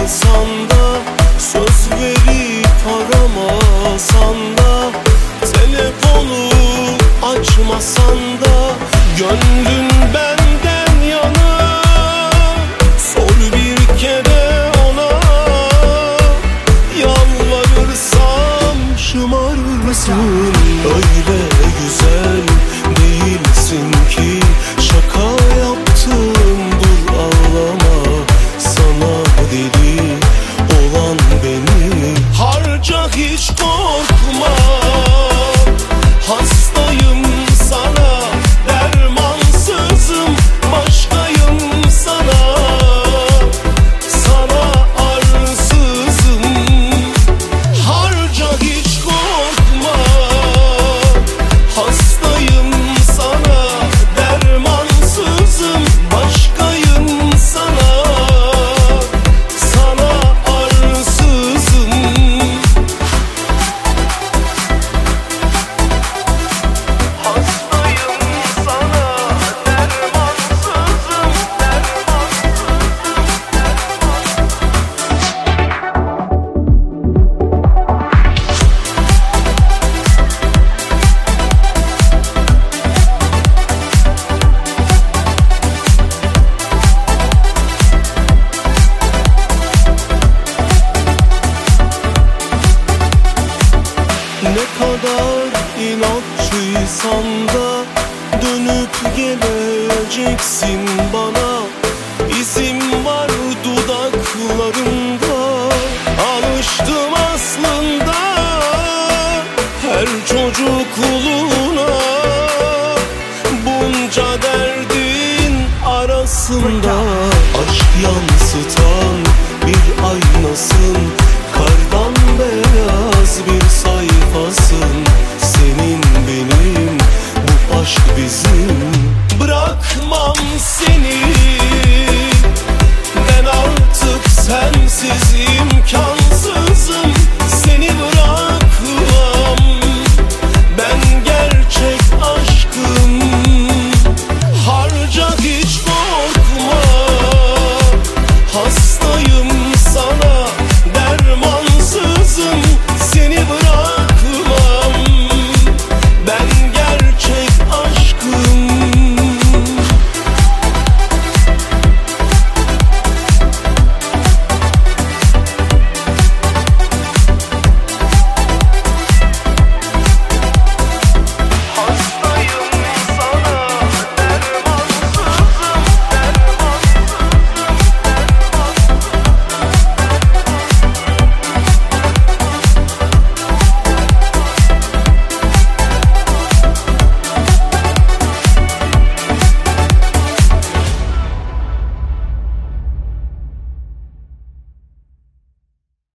olmasan da, söz verip aramasan da, telefonu açmasan da, gönlün benden yana. Sor bir kere ona, yalvarırsam şımarırsın. Öyle güzel değilsin ki şaka yaptım, dur ağlama. Sana deli olan beni harca, hiç korkma. Hastayım sana, dermansızım, başkayım sana. Sana arsızım, harca hiç korkma. Hastayım sana, dermansızım, başkayım sana. Sana arsızım. Ne kadar inatçıysan da dönüp geleceksin bana. İzim var dudaklarında, alıştım aslında her çocukluğuna. Bunca derdin arasında aşk yansıtan bir aynasın, kardan beyaz bir